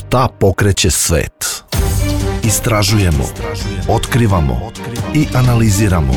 Šta pokreće svet? Istražujemo, otkrivamo i analiziramo.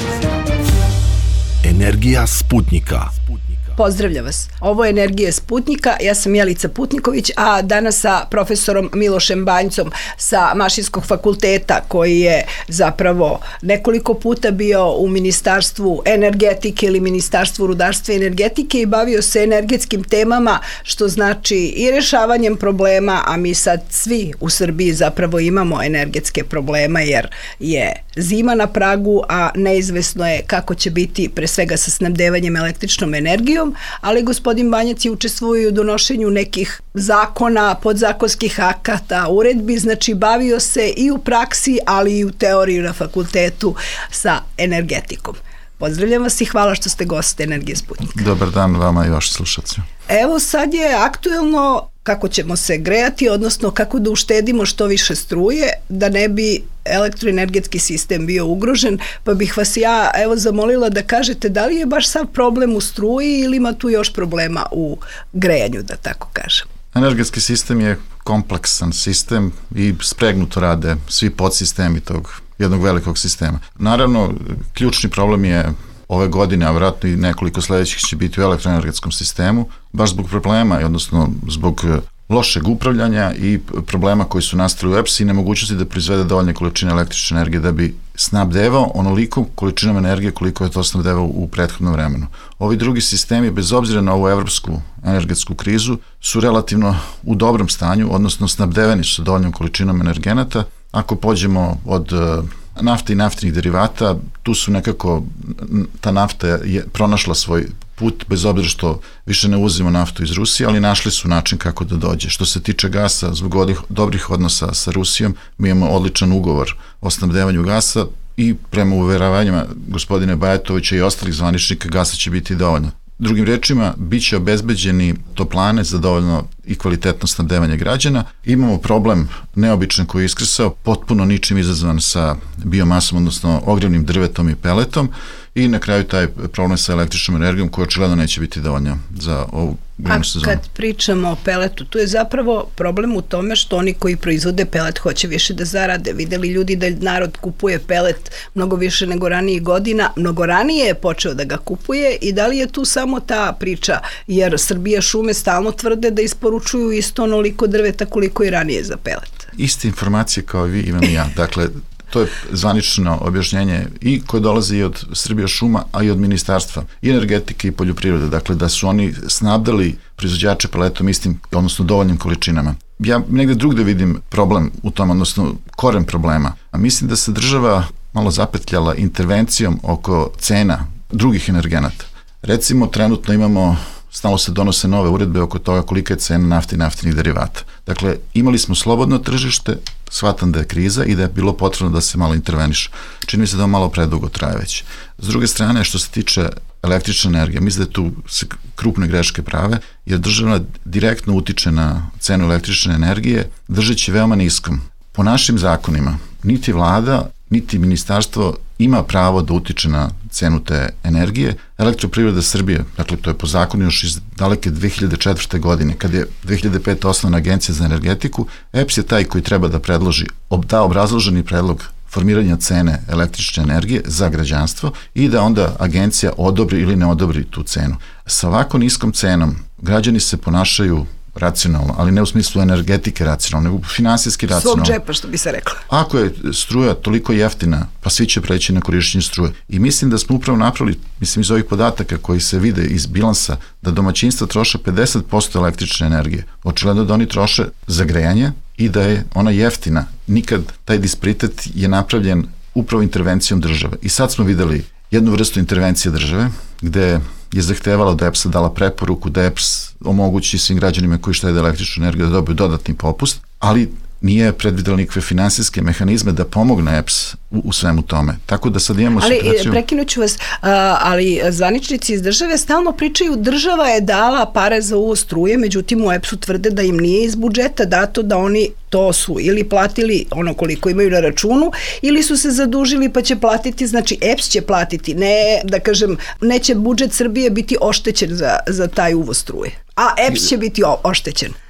Energija Sputnjika. Pozdravljam vas. Ovo je Energija Sputnjika, ja sam Jelica Putniković, a danas sa profesorom Milošem Banjcom sa Mašinskog fakulteta, koji je zapravo nekoliko puta bio u Ministarstvu energetike ili Ministarstvu rudarstva i energetike i bavio se energetskim temama, što znači i rešavanjem problema, a mi sad svi u Srbiji zapravo imamo energetske problema jer je zima na pragu, a neizvesno je kako će biti pre svega sa snabdevanjem električnom energijom, ali gospodin Banjac je učestvovao u donošenju nekih zakona, podzakonskih akata, uredbi, znači bavio se i u praksi, ali i u teoriji na fakultetu sa energetikom. Pozdravljam vas i hvala što ste gost Energije Sputnjika. Dobar dan vama i vaši slušalci. Evo sad je aktuelno kako ćemo se grejati, odnosno kako da uštedimo što više struje, da ne bi elektroenergetski sistem bio ugrožen, pa bih vas ja zamolila da kažete da li je baš sav problem u struji ili ima tu još problema u grejanju, da tako kažem. Energetski sistem je kompleksan sistem i spregnuto rade svi podsistemi tog jednog velikog sistema. Naravno, ključni problem je ove godine, a vjerojatno i nekoliko sledećih će biti u elektroenergetskom sistemu, baš zbog problema, odnosno zbog lošeg upravljanja i problema koji su nastali u EPS i nemogućnosti da proizvede dovoljne količine električne energije da bi snabdevao onoliku količinom energije koliko je to snabdevao u prethodnom vremenu. Ovi drugi sistemi, bez obzira na ovu evropsku energetsku krizu, su relativno u dobrom stanju, odnosno snabdeveni su dovoljnom količinom energenata. Ako pođemo od nafte i naftnih derivata, tu su nekako, ta nafta je pronašla svoj put, bez obzira što više ne uvozimo naftu iz Rusije, ali našli su način kako da dođe. Što se tiče gasa, zbog dobrih odnosa sa Rusijom, mi imamo odličan ugovor o snabdevanju gasa i prema uveravanjima gospodine Bajatovića i ostalih zvaničnika gasa će biti dovoljno. Drugim rečima, bit će obezbeđeni toplane za dovoljno i kvalitetno snabdevanje građana. Imamo problem neobičan koji je iskrsao, potpuno ničim izazvan sa biomasom, odnosno ogrevnim drvetom i peletom i na kraju taj problem sa električnom energijom koja očigledno neće biti dovoljna za ovu grejnu sezonu. A kad pričamo o peletu, tu je zapravo problem u tome što oni koji proizvode pelet hoće više da zarade. Videli ljudi da narod kupuje pelet mnogo više nego ranijih godina, mnogo ranije je počeo da ga kupuje i da li je tu samo ta priča, jer Srbija šume stalno tvrde da isporučuju isto onoliko drveta koliko i ranije za pelet. Iste informacije kao i vi imam i ja. Dakle, to je zvanično objašnjenje i koje dolazi i od Srbija šuma, a i od ministarstva i energetike i poljoprivrede. Dakle, da su oni snabdali proizvođače peletom istim, odnosno dovoljnim količinama. Ja negde drugde vidim problem u tom, odnosno koren problema. A mislim da se država malo zapetljala intervencijom oko cena drugih energenata. Recimo, trenutno imamo, stalno se donose nove uredbe oko toga kolika je cena nafte i naftnih derivata. Dakle, imali smo slobodno tržište, shvatam da je kriza i da je bilo potrebno da se malo interveniše. Čini mi se da on malo predugo traje već. S druge strane, što se tiče električne energije, mislim da tu se krupne greške prave, jer država direktno utiče na cenu električne energije, držeći veoma niskom. Po našim zakonima, niti vlada, niti ministarstvo ima pravo da utiče na cenu te energije. Elektroprivreda Srbije, dakle to je po zakonu još iz daleke 2004. godine, kad je 2005. osnovna agencija za energetiku, EPS je taj koji treba da predloži, da obrazloženi predlog formiranja cene električne energije za građanstvo i da onda agencija odobri ili ne odobri tu cenu. Sa ovako niskom cenom građani se ponašaju racionalno, ali ne u smislu energetike racionalno, nego finansijski racionalno. Svog džepa, što bi se rekla. Ako je struja toliko jeftina, pa svi će preći na korišćenje struje. I mislim da smo upravo napravili, iz ovih podataka koji se vide iz bilansa, da domaćinstva troše 50% električne energije. Očigledno da oni troše za grejanje i da je ona jeftina. Nikad taj disparitet je napravljen upravo intervencijom države. I sad smo videli jednu vrstu intervencije države, gde je zahtevala da EPS dala preporuku da EPS omogući svim građanima koji štede električnu energiju da dobiju dodatni popust, ali nije predvidela nikakve finansijske mehanizme da pomogne EPS u svemu tome. Tako da sad imamo situaciju... Ali prekinuću vas, ali zvaničnici iz države stalno pričaju država je dala pare za uvoz struje, međutim u EPS-u tvrde da im nije iz budžeta dato da oni to su ili platili ono koliko imaju na računu ili su se zadužili pa će platiti, znači EPS će platiti, ne da kažem, neće budžet Srbije biti oštećen za taj uvoz struje, a EPS će biti oštećen.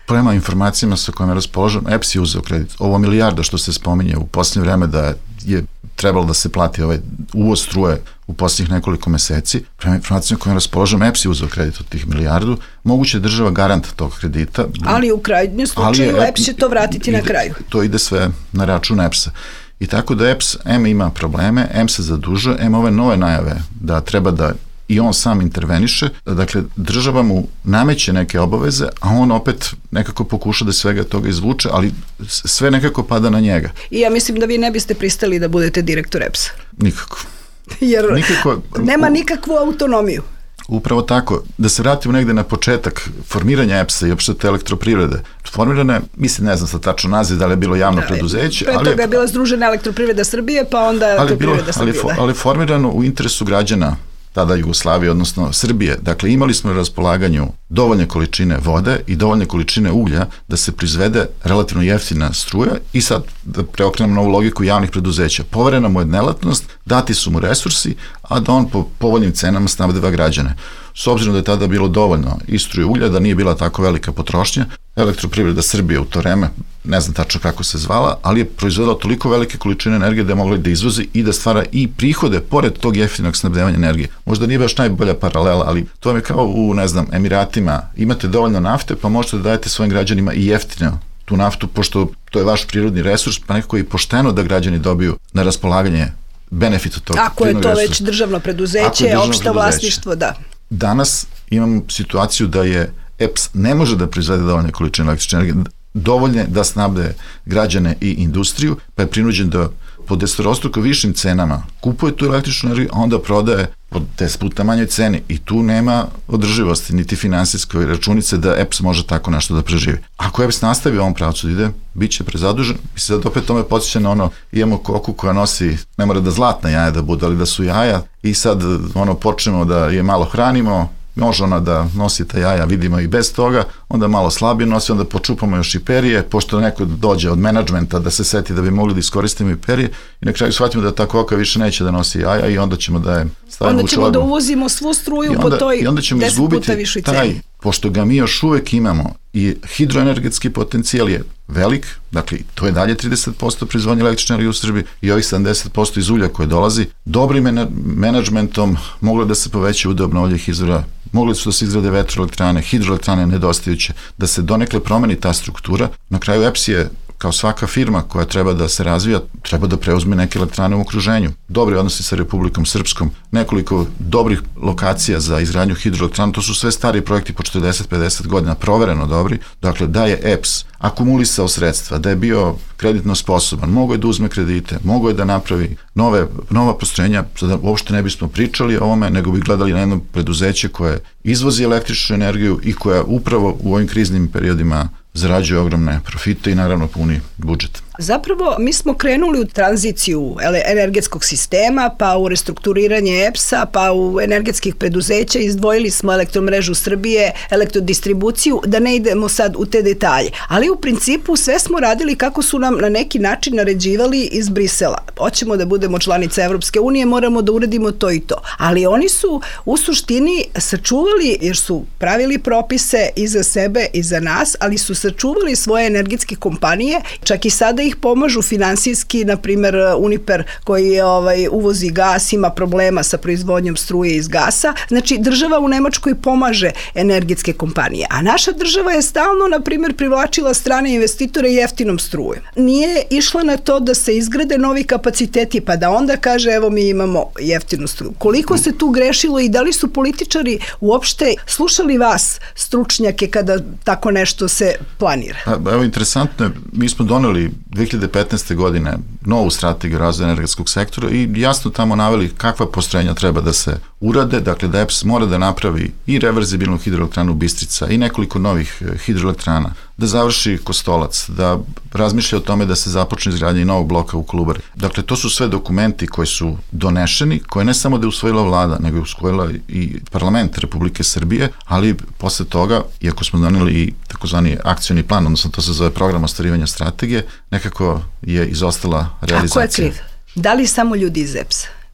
Prema informacijama sa kojima raspoložem, EPS je uzeo kredit. Ovo milijarda što se spominje u posljednje vreme da je trebalo da se plati ovaj uvoz struje u posljednjih nekoliko meseci, prema informacijama kojima raspoložem, EPS je uzeo kredit od tih milijardu, moguće je država garant tog kredita. Ali u krajnjem slučaju EPS će to vratiti na kraju. To ide sve na račun EPS-a. I tako da EPS M ima probleme, M se zadužuje, M ove nove najave da treba da i on sam interveniše, dakle država mu nameće neke obaveze, a on opet nekako pokuša da svega toga izvuče, ali sve nekako pada na njega. I ja mislim da vi ne biste pristali da budete direktor EPS-a. Nikako. Jer nema nikakvu autonomiju. Upravo tako. Da se vratimo negde na početak formiranja EPS-a i opšte te elektroprivrede. Formirana je, mislim, ne znam sad tačno naziv, da li je bilo javno preduzeće. Pre toga je bila Združena elektroprivreda Srbije, pa onda elektroprivreda Srbije. Ali formirano u interesu građana tada Jugoslavije, odnosno Srbije. Dakle, imali smo na raspolaganju dovoljne količine vode i dovoljne količine uglja da se proizvede relativno jeftina struja i sad da preokrenemo novu logiku javnih preduzeća. Poverena mu je delatnost, dati su mu resursi, a da on po povoljnim cenama snabdeva građane. S obzirom da je tada bilo dovoljno i struje uglja, da nije bila tako velika potrošnja, elektroprivreda Srbije u to vreme, ne znam tačno kako se zvala, ali je proizvodila toliko velike količine energije da je mogla da izvozi i da stvara i prihode pored tog jeftinog snabdevanja energije. Možda nije baš najbolja paralela, ali to vam je kao u, ne znam, Emiratima. Imate dovoljno nafte, pa možete da dajete svojim građanima i jeftino tu naftu, pošto to je vaš prirodni resurs, pa nekako i pošteno da građani dobiju na raspolaganje benefit od tog ako je to već državno preduzeće, opšte vlasništvo, da. Danas imamo situaciju da je EPS ne može da proizvede dovoljne količine električne energije, dovoljne da snabde građane i industriju, pa je prinuđen da po 10-struko višim cenama kupuje tu električnu energiju, a onda prodaje po 10 puta manjoj ceni i tu nema održivosti, niti finansijskoj računice da EPS može tako nešto da preživi. Ako EPS nastavi u ovom pravcu da ide, bit će prezadužen. Mislim da opet tome podsjeća na ono, imamo koku koja nosi, ne mora da zlatna jaja da bude, ali da su jaja i sad počnemo da je malo hranimo, može ona da nosi ta jaja, vidimo i bez toga, onda malo slabije nosi, onda počupamo još i perije, pošto neko dođe od menadžmenta da se seti da bi mogli da iskoristimo i perije i na kraju shvatimo da ta koka više neće da nosi jaja i onda ćemo da je stavimo u čovagu. Onda ćemo da uvozimo svu struju po toj 10 puta višoj ceni. Pošto ga mi još uvek imamo i hidroenergetski potencijal je velik, dakle to je dalje 30% proizvodnje električne energije u Srbiji i ovih 70% iz ulja koje dolazi, dobrim menadžmentom moglo da se poveća udeo obnovljivih izvora, mogli su da se izgrade vetroelektrane, hidroelektrane nedostajuće, da se donekle promeni ta struktura. Na kraju EPS je kao svaka firma koja treba da se razvija, treba da preuzme neke elektrane u okruženju. Dobri odnosi sa Republikom Srpskom, nekoliko dobrih lokacija za izgradnju hidroelektrana, to su sve stari projekti po 40-50 godina, provereno dobri. Dakle, da je EPS akumulisao sredstva, da je bio kreditno sposoban, mogao je da uzme kredite, mogao je da napravi nova postrojenja, sada uopšte ne bismo pričali o ovome, nego bi gledali na jedno preduzeće koje izvozi električnu energiju i koja upravo u ovim kriznim periodima zarađuje ogromne profite i naravno puni budžet. Zapravo, mi smo krenuli u tranziciju energetskog sistema, pa u restrukturiranje EPS-a, pa u energetskih preduzeća, izdvojili smo Elektromrežu Srbije, elektrodistribuciju, da ne idemo sad u te detalje. Ali u principu sve smo radili kako su nam na neki način naređivali iz Brisela. Hoćemo da budemo članica Evropske unije, moramo da uradimo to i to. Ali oni su u suštini sačuvali, jer su pravili propise i za sebe i za nas, ali su sačuvali svoje energetske kompanije, čak i sada ih pomažu finansijski, na primjer Uniper koji uvozi gas, ima problema sa proizvodnjom struje iz gasa. Znači, država u Nemačkoj pomaže energetske kompanije, a naša država je stalno, na primjer, privlačila strane investitore jeftinom strujom. Nije išla na to da se izgrade novi kapaciteti, pa da onda kaže, evo mi imamo jeftinu struju. Koliko se tu grešilo i da li su političari uopšte slušali vas, stručnjake, kada tako nešto se planira? Evo, interesantno je, mi smo doneli 2015. godine novu strategiju razvoja energetskog sektora i jasno tamo naveli kakva postrojenja treba da se urade, dakle da EPS mora da napravi i reverzibilnu hidroelektranu Bistrica i nekoliko novih hidroelektrana, da završi Kostolac, da razmišlja o tome da se započne izgradnja i novog bloka u Kolubari. Dakle, to su sve dokumenti koji su donešeni, koje ne samo da je usvojila vlada, nego je usvojila i parlament Republike Srbije, ali posle toga, iako smo doneli i takozvani akcioni plan, odnosno to se zove program ostvarivanja strategije, nekako je izostala realizacija. A ko je kriv? Da li samo ljudi iz EPS-a?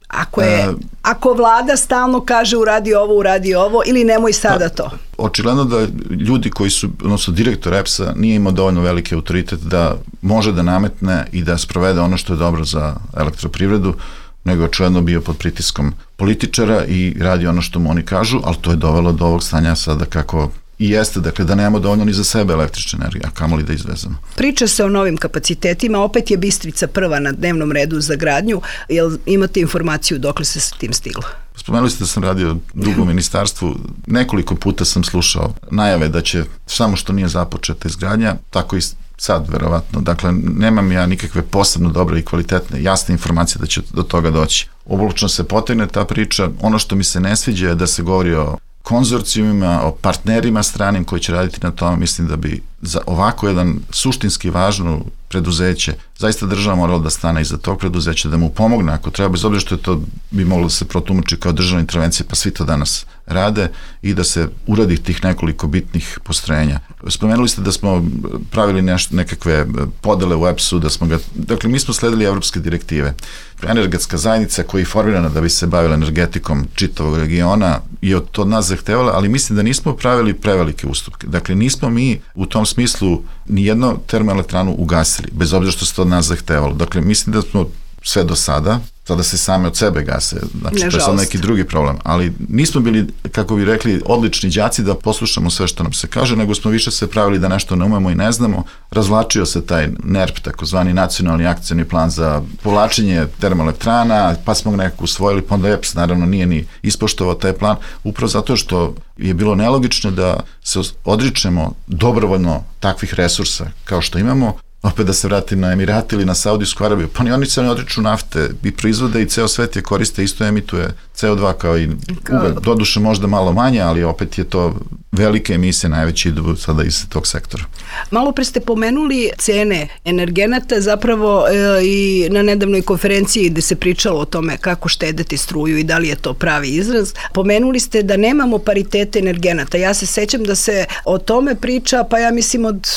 Ako vlada stalno kaže uradi ovo ili nemoj sada to. Očigledno da ljudi koji su, odnosno direktor EPS-a nije imao dovoljno veliki autoritet da može da nametne i da sprovede ono što je dobro za elektroprivredu, nego je očigledno bio pod pritiskom političara i radi ono što mu oni kažu, ali to je dovelo do ovog stanja sada kako i jeste, dakle da nemamo dovoljno ni za sebe električne energije, a kamoli da izvezemo. Priča se o novim kapacitetima, opet je Bistrica prva na dnevnom redu za gradnju, jel imate informaciju dokle se sa tim stiglo? Spomenuli ste da sam radio dugo u ministarstvu, nekoliko puta sam slušao najave da će samo što nije započeta izgradnja, tako i sad verovatno, dakle nemam ja nikakve posebno dobre i kvalitetne, jasne informacije da će do toga doći. Oblično se potegne ta priča, ono što mi se ne sviđa je da se govori o konzorcijumima, o partnerima stranim koji će raditi na tome. Mislim da bi za ovako jedan suštinski važno preduzeće zaista država morala da stane iza tog preduzeća, da mu pomogne ako treba, bez obzira što je to bi moglo da se protumači kao državna intervencija, pa svi to danas rade, i da se uradi tih nekoliko bitnih postrojenja. Spomenuli ste da smo pravili nekakve podele u EPS-u, dakle mi smo sledili evropske direktive. Energetska zajednica koja je formirana da bi se bavila energetikom čitavog regiona je od nas zahtevala, ali mislim da nismo pravili prevelike ustupke. Dakle, nismo mi u tom smislu nijedno termoelektranu ugasili, bez obzira što se to od nas zahtevalo. Dakle, mislim da smo sve do sada se same od sebe gase, znači to je sad neki drugi problem, ali nismo bili, kako bi rekli, odlični đaci da poslušamo sve što nam se kaže, nego smo više se pravili da nešto ne umemo i ne znamo. Razvlačio se taj NERP, takozvani nacionalni akcioni plan za povlačenje termoelektrana, pa smo ga nekako usvojili, pa onda EPS naravno nije ni ispoštovao taj plan, upravo zato što je bilo nelogično da se odričemo dobrovoljno takvih resursa kao što imamo. Opet da se vratim na Emirate ili na Saudijsku Arabiju, pa ni oni se ne odriču nafte i proizvode i ceo svet je koriste, isto emituje CO2 kao i ugalj. Doduše možda malo manje, ali opet je to velike emisije, najveće idu sada iz tog sektora. Malo pre ste pomenuli cene energenata, zapravo i na nedavnoj konferenciji gde se pričalo o tome kako štedeti struju i da li je to pravi izraz. Pomenuli ste da nemamo paritete energenata. Ja se sećam da se o tome priča, pa ja mislim od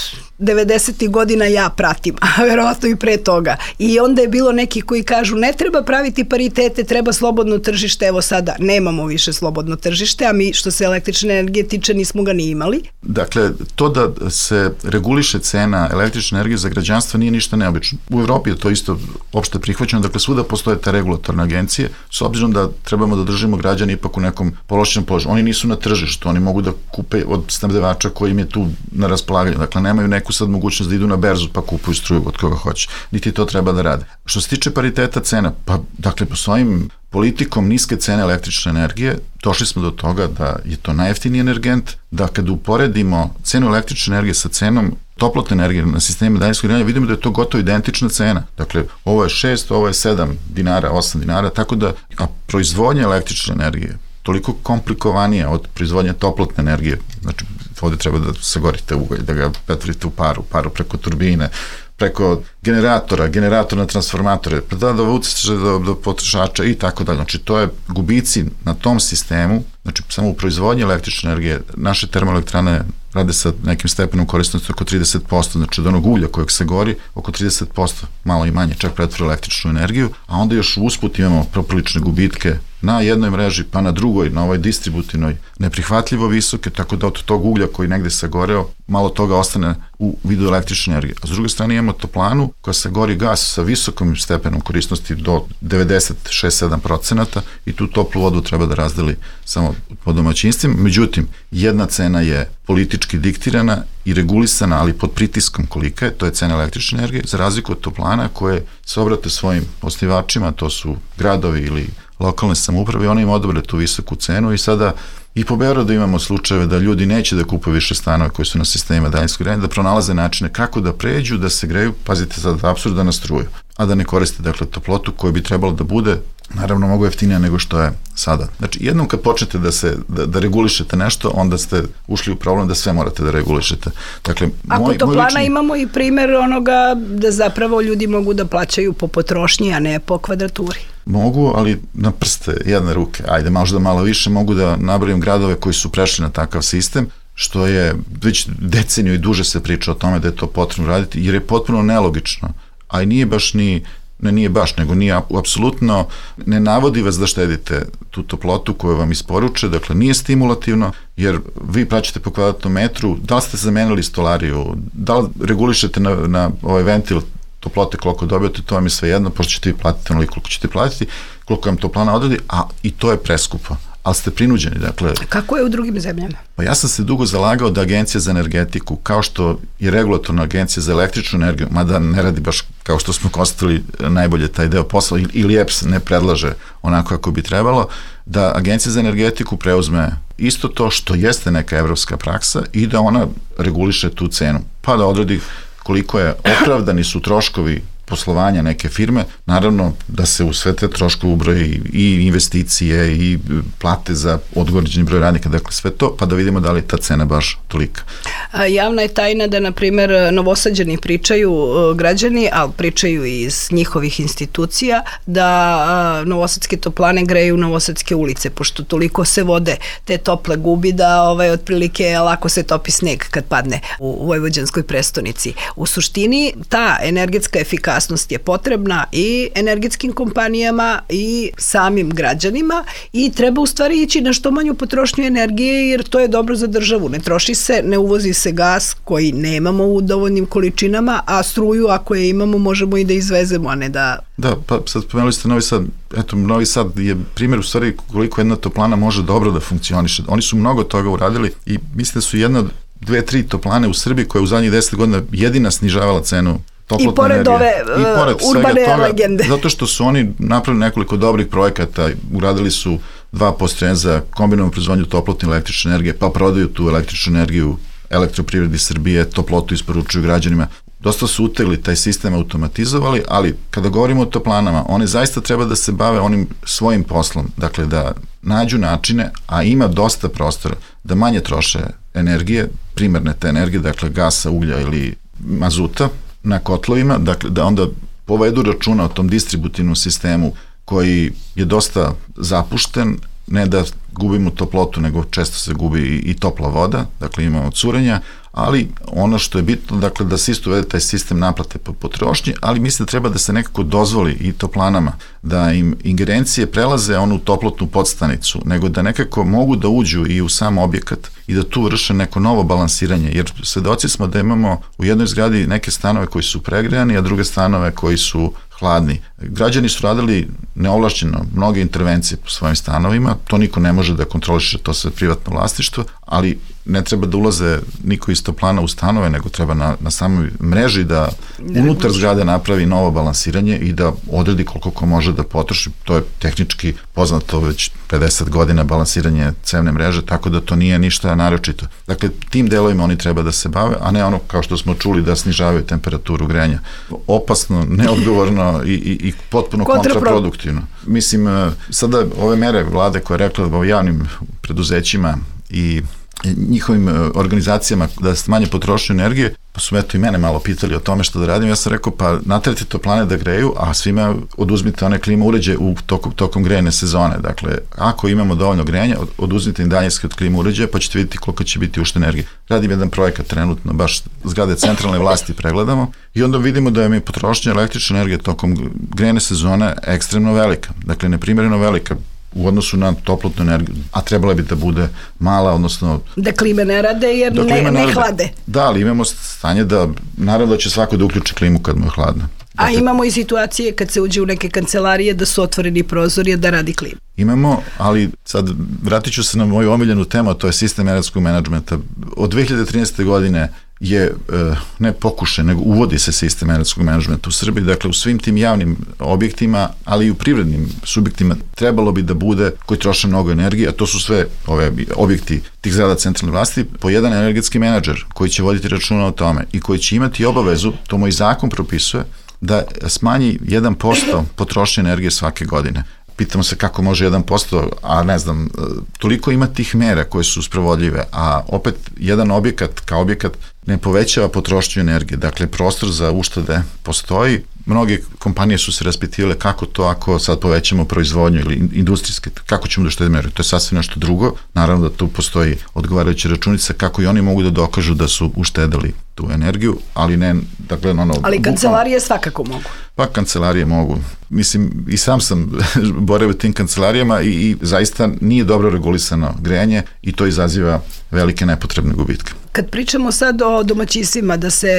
90. godina ja pratim, a verovatno i pre toga. I onda je bilo neki koji kažu ne treba praviti paritete, treba slobodno tržište, evo sada nemamo više slobodno tržište, a mi što se električne energije tiče nismo ga ni imali. Dakle, to da se reguliše cena električne energije za građanstvo nije ništa neobično. U Evropi je to isto opšte prihvaćeno, dakle svuda postoje te regulatorne agencije, s obzirom da trebamo da držimo građane ipak u nekom povlašćenom položaju. Oni nisu na tržištu, oni mogu da kupe od snabdevača koji im je tu na raspolaganju, dakle nemaju neku sad mogućnost da idu na berzu pa kupuju struju od koga hoće. Niti to treba da rade. Što se tiče pariteta cena, pa dakle po svojim politikom niske cene električne energije došli smo do toga da je to najjeftiniji energent, da kada uporedimo cenu električne energije sa cenom toplotne energije na sistemu daljinskog grejanja, vidimo da je to gotovo identična cena. Dakle, ovo je 6, ovo je 7 dinara, 8 dinara, tako da, a proizvodnja električne energije toliko komplikovanija od proizvodnja toplotne energije, znači ovde treba da sagorite ugalj, da ga pretvorite u paru preko turbine, preko generator na transformatore, da uciše do potrošača i tako dalje. Znači, to je gubici na tom sistemu, znači samo u proizvodnji električne energije, naše termoelektrane rade sa nekim stepenom korisnosti oko 30%, znači od onog ulja kojeg se gori, oko 30%, malo i manje, čak pretvori električnu energiju, a onda još usput imamo poprilične gubitke na jednoj mreži, pa na drugoj, na ovoj distributivnoj, neprihvatljivo visoke, tako da od tog uglja koji negde se goreo, malo toga ostane u vidu električne energije. A s druge strane imamo toplanu koja se gori gas sa visokom stepenom korisnosti do 96-7% i tu toplu vodu treba da razdeli samo po domaćinstvima. Međutim, jedna cena je politički diktirana i regulisana, ali pod pritiskom kolika je, to je cena električne energije, za razliku od toplana koje se obrate svojim osnivačima, to su gradovi ili lokalne samouprave, one im odobre tu visoku cenu i sada i po Beogradu imamo slučajeve da ljudi neće da kupuju više stanove koji su na sistemima daljinskog grejanja, da pronalaze načine kako da pređu, da se greju, pazite sad, apsurd da na struju, a da ne koriste dakle toplotu koja bi trebalo da bude naravno mnogo jeftinija nego što je sada. Znači, jednom kad počnete da regulišete nešto, onda ste ušli u problem da sve morate da regulišete. Dakle, ako toplana imamo i primer onoga da zapravo ljudi mogu da plaćaju po potrošnji, a ne po kvadraturi. Mogu, ali na prste jedne ruke. Ajde, možda malo više mogu da nabrojim gradove koji su prešli na takav sistem, što je već deceniju i duže se priča o tome da je to potrebno raditi, jer je potpuno nelogično, a i nije baš ni nije baš, nego nije apsolutno, ne navodi vas da štedite tu toplotu koju vam isporuče, dakle nije stimulativno, jer vi plaćate po kvadratnom metru, da li ste zamenili stolariju, da li regulišete na ovaj ventil toplote koliko dobijete, to vam je sve jedno, pošto ćete vi platiti onoliko koliko ćete platiti, koliko vam toplana odredi, a i to je preskupo. Ali ste prinuđeni, dakle... Kako je u drugim zemljama? Pa ja sam se dugo zalagao da Agencija za energetiku, kao što je regulatorna Agencija za električnu energiju, mada ne radi baš kao što smo konstatovali najbolje taj deo posla, ili EPS ne predlaže onako kako bi trebalo, da Agencija za energetiku preuzme isto to što jeste neka evropska praksa i da ona reguliše tu cenu, pa da odredi koliko je opravdani su troškovi poslovanja neke firme, naravno da se u sve te troškove ubroji i investicije i plate za određeni broj radnika, dakle sve to, pa da vidimo da li je ta cena baš tolika. Javna je tajna da, na primer, Novosađani pričaju građani, ali pričaju i iz njihovih institucija, da novosadske toplane greju novosadske ulice, pošto toliko se vode te tople gubi da otprilike lako se topi sneg kad padne u vojvođanskoj prestonici. U suštini, ta energetska efikasnost je potrebna i energetskim kompanijama i samim građanima i treba u stvari ići na što manju potrošnju energije, jer to je dobro za državu. Ne troši se, ne uvozi se gas koji nemamo u dovoljnim količinama, a struju ako je imamo možemo i da izvezemo, a ne da... Da, pa sad spomenuli ste Novi Sad. Eto, Novi Sad je primjer u stvari koliko jedna toplana može dobro da funkcioniše. Oni su mnogo toga uradili i mislim da su jedna od 2-3 toplane u Srbiji koja je u zadnjih 10 godina jedina snižavala cenu i pored ove urbane legende. Zato što su oni napravili nekoliko dobrih projekata, uradili su 2 postrojenja za kombinovanu proizvodnju toplotne električne energije, pa prodaju tu električnu energiju Elektroprivredi Srbije, toplotu isporučuju građanima. Dosta su utegli taj sistem, automatizovali, ali kada govorimo o toplanama, one zaista treba da se bave onim svojim poslom, dakle da nađu načine, a ima dosta prostora, da manje troše energije, primarne te energije, dakle gasa, uglja ili mazuta, na kotlovima, dakle da onda povedu računa o tom distributivnom sistemu koji je dosta zapušten, ne da gubimo toplotu, nego često se gubi i topla voda, dakle imamo curenja, ali ono što je bitno, dakle da se isto uvede taj sistem naplate po potrošnji, ali mislim da treba da se nekako dozvoli i toplanama, da im ingerencije prelaze onu toplotnu podstanicu, nego da nekako mogu da uđu i u sam objekat i da tu vrše neko novo balansiranje, jer svedoci smo da imamo u jednoj zgradi neke stanove koji su pregrejani, a druge stanove koji su hladni. Građani su radili neovlašćeno mnoge intervencije po svojim stanovima, to niko ne može da kontroliše, to sve privatno vlasništvo, ali ne treba da ulaze niko iz toplana u stanove, nego treba na samoj mreži da unutar zgrade napravi novo balansiranje i da odredi koliko ko može da potroši. To je tehnički poznato već 50 godina balansiranje cevne mreže, tako da to nije ništa naročito. Dakle, tim delovima oni treba da se bave, a ne ono kao što smo čuli da snižavaju temperaturu grejanja. Opasno, neodgovorno i potpuno kontraproduktivno. Mislim, sada ove mere vlade koje je rekla o javnim preduzećima i njihovim organizacijama da smanje potrošnju energije, pa su eto i mene malo pitali o tome što da radim, ja sam rekao pa naterite toplane da greju, a svima oduzmite one klima uređaje tokom grejne sezone, dakle ako imamo dovoljno grejanja, oduzmite im daljinski od klima uređaja pa ćete vidjeti koliko će biti ušte energije. Radim jedan projekat trenutno, baš zgrade centralne vlasti pregledamo i onda vidimo da je potrošnja električne energije tokom grejne sezone ekstremno velika, dakle neprimjereno velika u odnosu na toplotnu energiju, a trebala bi da bude mala, odnosno... Da klime ne rade jer ne hlade. Da, ali imamo stanje da, naravno da će svako da uključi klimu kad mu je hladno. A imamo i situacije kad se uđe u neke kancelarije da su otvoreni prozori da radi klima. Imamo, ali sad vratit ću se na moju omiljenu temu, to je sistem energetskog menadžmenta. Od 2013. godine je ne pokušaj, nego uvodi se sistem energetskog menadžmenta u Srbiji, dakle u svim tim javnim objektima, ali i u privrednim subjektima trebalo bi da bude koji troše mnogo energije, a to su sve ove objekti tih zgrada centralne vlasti, po jedan energetski menadžer koji će voditi računa o tome i koji će imati obavezu, to moj zakon propisuje, da smanji 1% potrošnje energije svake godine. Pitamo se kako može 1%, a ne znam, toliko ima tih mera koje su sprovodljive, a opet jedan objekat kao objekat ne povećava potrošnju energije, dakle prostor za uštede postoji. Mnoge kompanije su se raspitivale kako to ako sad povećamo proizvodnju ili industrijske, kako ćemo da uštedimo energiju, to je sasvim nešto drugo, naravno da tu postoji odgovarajuća računica kako i oni mogu da dokažu da su uštedali tu energiju, ali ne, dakle, ali kancelarije svakako mogu. Pa kancelarije mogu. Mislim, i sam sam boravio tim kancelarijama i zaista nije dobro regulisano grejanje i to izaziva velike nepotrebne gubitke. Kad pričamo sad o domaćinstvima, da se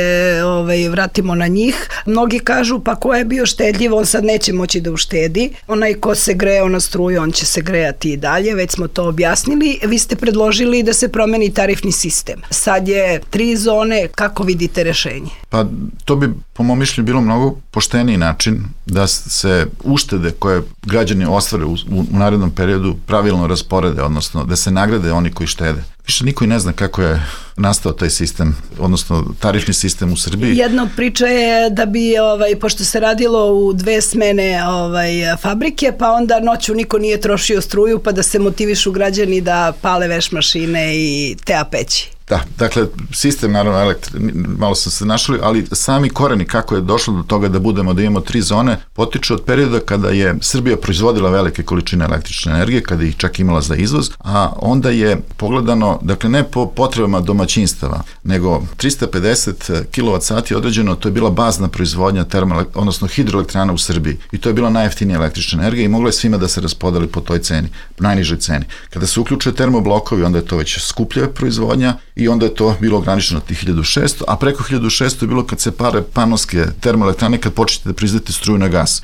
vratimo na njih, mnogi kažu pa ko je bio štedljiv, on sad neće moći da uštedi. Onaj ko se grejao na struju, on će se grejati i dalje, već smo to objasnili. Vi ste predložili da se promeni tarifni sistem. Sad je 3 zone, kako vidite rešenje? Pa to bi po mom mišljenju bilo mnogo pošteniji način da se uštede koje građani ostvare u narednom periodu pravilno rasporede, odnosno da se nagrade oni koji štede. Više niko i ne zna kako je nastao taj sistem, odnosno tarifni sistem u Srbiji. Jedna od priča je da bi, pošto se radilo u 2 smene fabrike, pa onda noću niko nije trošio struju, pa da se motivišu građani da pale veš mašine i tea peći. Da, dakle, sistem, naravno, malo sam se našli, ali sami koreni kako je došlo do toga da imamo 3 zone, potiču od perioda kada je Srbija proizvodila velike količine električne energije, kada ih čak imala za izvoz, a onda je pogledano, dakle, ne po potrebama domaćinstava, nego 350 kWh određeno, to je bila bazna proizvodnja odnosno hidroelektrana u Srbiji i to je bila najjeftinija električna energija i mogla je svima da se raspodeli po toj ceni, po najnižoj ceni. Kada se uključuje termoblokovi, onda je to već skuplja proizvodnja i onda je to bilo ograničeno tih 1600, a preko 1600 je bilo kad se pare panonske termoelektrane, kad počnete da proizvodite struju na gas.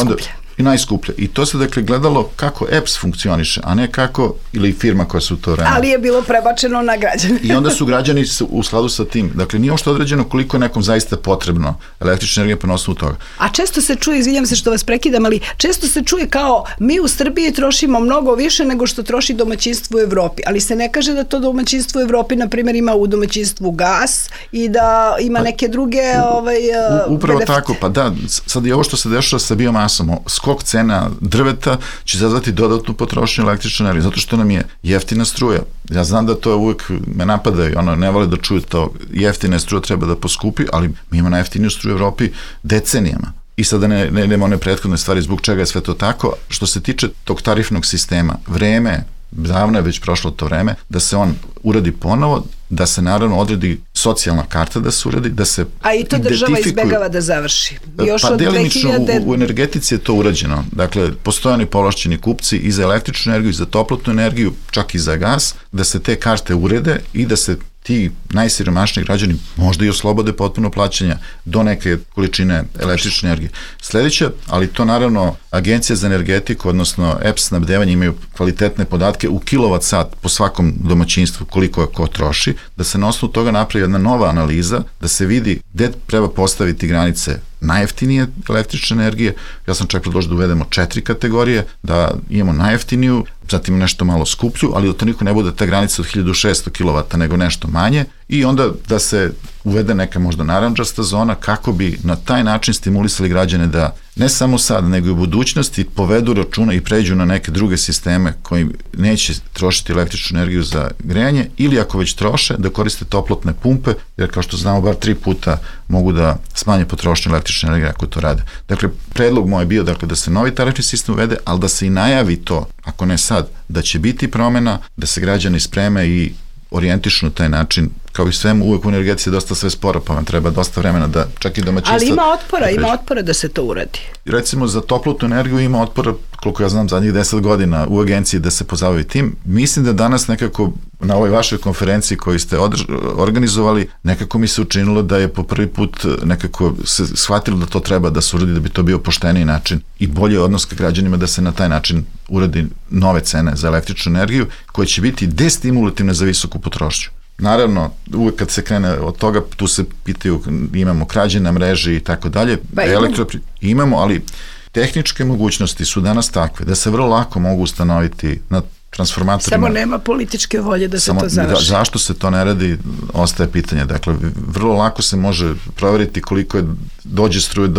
I najskuplje. I to se dakle gledalo kako EPS funkcioniše, a ne kako, ili firma koja su to vreme. Ali je bilo prebačeno na građane. I onda su građani u skladu sa tim. Dakle, nije uopšte određeno koliko je nekom zaista potrebno električna energija po osnovu toga. A često se čuje, izvinjam se što vas prekidam, ali često se čuje kao mi u Srbiji trošimo mnogo više nego što troši domaćinstvo u Evropi. Ali se ne kaže da to domaćinstvo u Evropi, na primjer, ima u domaćinstvu gas i da ima neke druge upravo benefite. Tako, pa da, sad je ovo što se dešava sa biomasom, skok cena drveta će izazvati dodatnu potrošnju električne energije, zato što nam je jeftina struja. Ja znam da to uvek me napadaju, ne vole da čuju to, jeftina struja treba da poskupi, ali mi imamo najjeftiniju struju u Evropi decenijama. I sada ne idemo one prethodne stvari zbog čega je sve to tako. Što se tiče tog tarifnog sistema, davno je već prošlo to vreme, da se on uradi ponovo, da se naravno odredi socijalna karta da se uradi, da se a i to država izbegava da završi. Još pa delimično u energetici je to urađeno. Dakle, postoje oni povlašćeni kupci i za električnu energiju, i za toplotnu energiju, čak i za gas, da se te karte urede i da se ti najsiromašniji građani možda i oslobode potpuno plaćanja do neke količine električne energije. Sledeće, ali to naravno Agencija za energetiku, odnosno EPS snabdevanje imaju kvalitetne podatke u kilovat-sat po svakom domaćinstvu koliko je ko troši, da se na osnovu toga napravi jedna nova analiza, da se vidi gde treba postaviti granice najjeftinije električne energije. Ja sam čak predložio da uvedemo 4 kategorije, da imamo najjeftiniju, zatim nešto malo skuplju, ali da to niko ne bude ta granica od 1600 kW, nego nešto manje i onda da se uvede neka možda narandžasta zona kako bi na taj način stimulisali građane da ne samo sad, nego i u budućnosti povedu računa i pređu na neke druge sisteme koji neće trošiti električnu energiju za grejanje ili ako već troše, da koriste toplotne pumpe, jer kao što znamo bar 3 puta mogu da smanje potrošnju električne energije ako to rade. Dakle, predlog moj je bio da se novi tarifni sistem uvede, ali da se i najavi to, ako ne sad, da će biti promena, da se građani spreme i orijentišu na taj način. Kao i svemu, uvek u energetici je dosta sve sporo, pa vam treba dosta vremena da čak i domaćinstva... Ali ima otpora da se to uradi. Recimo, za toplotnu energiju ima otpora, koliko ja znam, zadnjih 10 godina u agenciji da se pozabavi tim. Mislim da danas nekako na ovoj vašoj konferenciji koju ste organizovali, nekako mi se učinilo da je po prvi put nekako se shvatilo da to treba da se uradi, da bi to bio pošteniji način i bolji odnos ka građanima da se na taj način uradi nove cene za električnu energiju koje će biti destimulativne za visoku potrošnju. Naravno, uvek kad se krene od toga, tu se pitaju, imamo krađe na mreži i tako dalje. Imamo, ali tehničke mogućnosti su danas takve da se vrlo lako mogu ustanoviti na transformatorima. Samo nema političke volje da se to završi. Zašto se to ne radi, ostaje pitanje. Dakle, vrlo lako se može proveriti koliko dođe struje do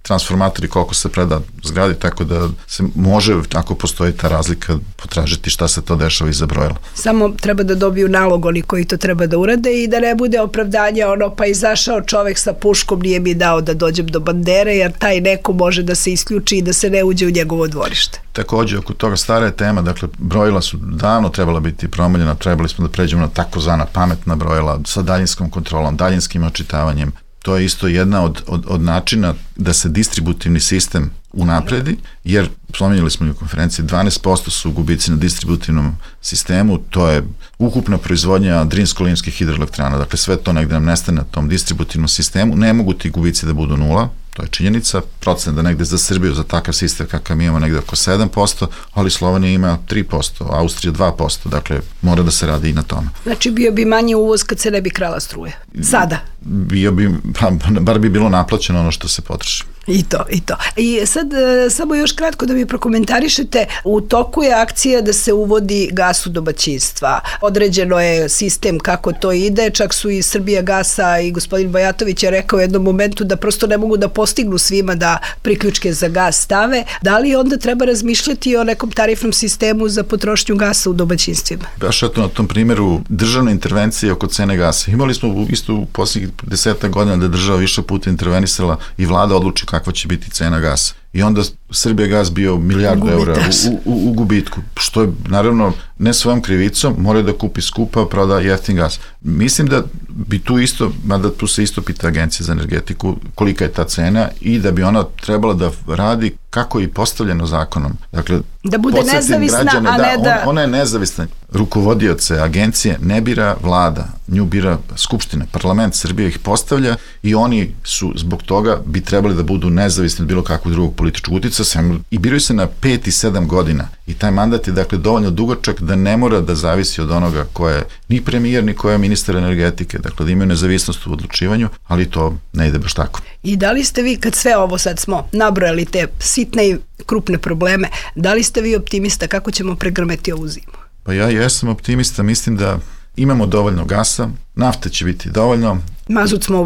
transformatori, koliko se preda zgradi, tako da se može, ako postoji ta razlika, potražiti šta se to dešava iza brojila. Samo treba da dobiju nalog oni koji to treba da urade i da ne bude opravdanje pa izašao čovek sa puškom, nije mi dao da dođem do bandere, jer taj neko može da se isključi i da se ne uđe u njegovo dvorište. Takođe, oko toga stara je tema, dakle, brojila su davno trebala biti promenjena, trebali smo da pređemo na takozvana pametna brojila sa daljinskom kontrolom, daljinskim očitavanjem. To je isto jedna od načina da se distributivni sistem unapredi, jer spomenuli smo i u konferenciji, 12% su gubici na distributivnom sistemu, to je ukupna proizvodnja drinsko-limskih hidroelektrana, dakle sve to negde nam nestane na tom distributivnom sistemu, ne mogu ti gubici da budu nula, to je činjenica, procent da negde za Srbiju, za takav sistem kakav mi imamo negde oko 7%, ali Slovenija ima 3%, Austrija 2%, dakle mora da se radi i na tome. Znači bio bi manji uvoz kad se ne bi krala struje. Sada? Bio bi, bar bi bilo naplaćeno ono što se potroši. I to. I sad samo još kratko da mi prokomentarišete, u toku je akcija da se uvodi gas u domaćinstva. Određeno je sistem kako to ide, čak su i Srbija gasa i gospodin Bajatović je rekao u jednom momentu da prosto ne mogu da postignu svima da priključke za gas stave. Da li onda treba razmišljati o nekom tarifnom sistemu za potrošnju gasa u domaćinstvima? Baš eto na tom primjeru državne intervencije oko cene gasa. Imali smo isto u posljednjih 10 godina da je država više puta intervenisala i vlada odluči kakva će biti cena gasa. I onda Srbija gas bio milijardu eura u gubitku, što je naravno ne svojom krivicom, mora da kupi skupa, proda jeftin gas. Mislim da bi tu isto, mada tu se isto pita Agencija za energetiku kolika je ta cena i da bi ona trebala da radi kako je i postavljeno zakonom. Dakle, da bude nezavisna, građane, a ne da... Ona je nezavisna. Rukovodioce agencije ne bira vlada, nju bira Skupština, parlament Srbije ih postavlja i oni su zbog toga bi trebali da budu nezavisni od bilo kakvog drugog političkog uticaja i biraju se na 5 i 7 godina. I taj mandat je dakle dovoljno dugačak da ne mora da zavisi od onoga ko je ni premijer, ni ko je ministar energetike. Dakle, da imaju nezavisnost u odlučivanju, ali to ne ide baš tako. I da li ste vi, kad sve ovo sad smo nabrojali te sitne i krupne probleme, da li ste vi optimista kako ćemo pregrmeti ovu zimu? Pa ja jesam optimista, mislim da imamo dovoljno gasa, nafte će biti dovoljno. Mazut smo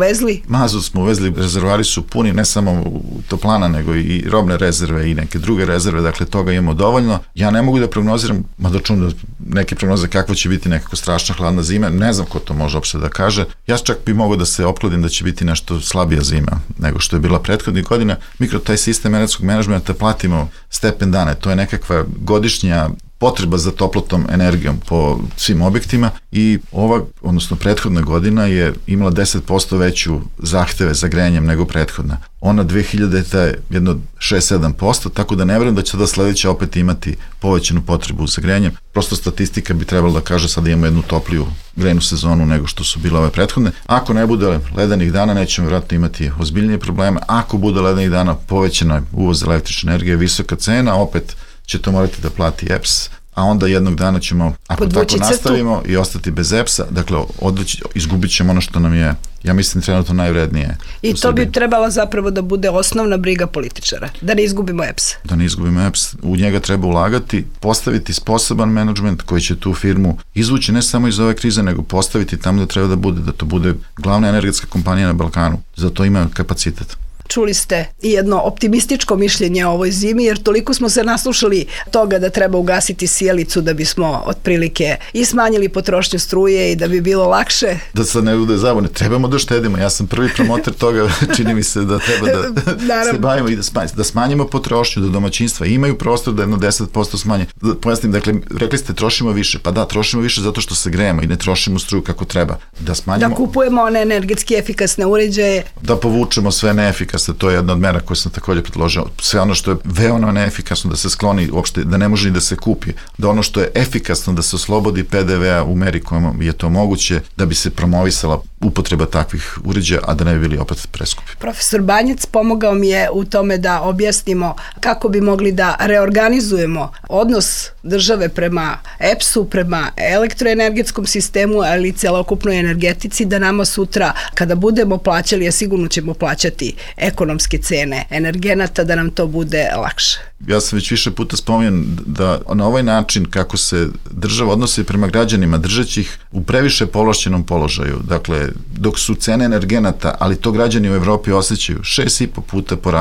uvezli, rezervoari su puni, ne samo toplana, nego i robne rezerve i neke druge rezerve, dakle toga imamo dovoljno. Ja ne mogu da prognoziram, mada čujem da neke prognoze kakva će biti nekako strašna hladna zima, ne znam ko to može uopšte da kaže. Ja čak bi mogao da se opkladim da će biti nešto slabija zima nego što je bila prethodnih godina. Mi kroz taj sistem energetskog menadžmenta platimo stepen dane, to je nekakva godišnja potreba za toplotnom energijom po svim objektima i odnosno prethodna godina je imala 10% veću zahteve za grejanjem nego prethodna. Ona 2000 je jedno 6-7%, tako da ne verujem da će da sledeća opet imati povećanu potrebu za grejanjem. Prosto statistika bi trebala da kaže sad imamo jednu topliju grejnu sezonu nego što su bile ove prethodne. Ako ne bude ledenih dana, nećemo vjerojatno imati ozbiljnije probleme. Ako bude ledenih dana, povećana uvoz električne energije, visoka cena, opet će to morati da plati EPS, a onda jednog dana ćemo, ako tako nastavimo, i ostati bez EPS-a, dakle, izgubit ćemo ono što nam je, ja mislim, trenutno najvrednije. I to bi trebalo zapravo da bude osnovna briga političara, da ne izgubimo EPS. Da ne izgubimo EPS, u njega treba ulagati, postaviti sposoban menadžment koji će tu firmu izvući ne samo iz ove krize, nego postaviti tamo da treba da to bude glavna energetska kompanija na Balkanu. Za to ima kapacitet. Čuli ste i jedno optimističko mišljenje o ovoj zimi, jer toliko smo se naslušali toga da treba ugasiti sijalicu da bismo otprilike i smanjili potrošnju struje i da bi bilo lakše. Da sad ne bude zabune, trebamo da štedimo. Ja sam prvi promoter toga, čini mi se da treba da se bavimo i da smanjimo potrošnju, da domaćinstva imaju prostor da jedno 10% smanje. Pojasnim, dakle, rekli ste trošimo više, pa da, trošimo više zato što se grejemo i ne trošimo struju kako treba. Da kupujemo one energetski efikasne uređaje. Da povučemo sve neefikasne. To je jedna od mera koju sam također predložio. Sve ono što je veoma neefikasno da se skloni, uopšte da ne može ni da se kupi, da ono što je efikasno da se oslobodi PDV-a u meri kojom je to moguće, da bi se promovisala upotreba takvih uređaja, a da ne bi bili opet preskupi. Profesor Banjac pomogao mi je u tome da objasnimo kako bi mogli da reorganizujemo odnos države prema EPS-u, prema elektroenergetskom sistemu, ali i celokupnoj energetici, da nama sutra, kada budemo plaćali, a sigurno ćemo plaćati ekonomske cene energenata, da nam to bude lakše. Ja sam već više puta spominjan da na ovaj način kako se država odnosi prema građanima, držeći ih u previše povlašćenom položaju, dakle, dok su cene energenata, ali to građani u Evropi osjećaju, 6,5 puta porasli.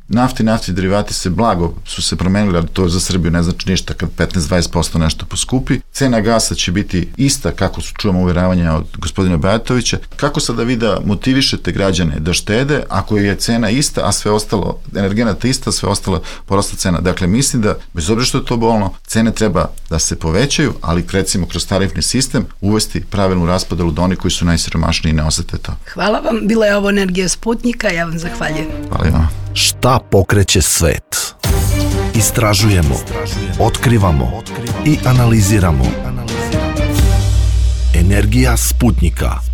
naftni derivati se blago su se promenili, ali to za Srbiju ne znači ništa kad 15-20% nešto poskupi. Cena gasa će biti ista, kako čujemo uvjeravanja od gospodina Bajatovića. Kako sada vi da motivišete građane da štede ako je cena ista, a sve ostalo, energenata ista, sve ostalo porasla cena. Dakle, mislim da, bez obzira što je to bolno, cene treba da se povećaju, ali recimo kroz tarifni sistem uvesti pravilnu raspodelu da oni koji su najsiromašniji ne osete to. Hvala vam, bila je ovo Energija Sputnika, ja vam zahvaljujem. Hvala i vama. Šta pokreće svet? Istražujemo, otkrivamo i analiziramo. Energija Sputnika.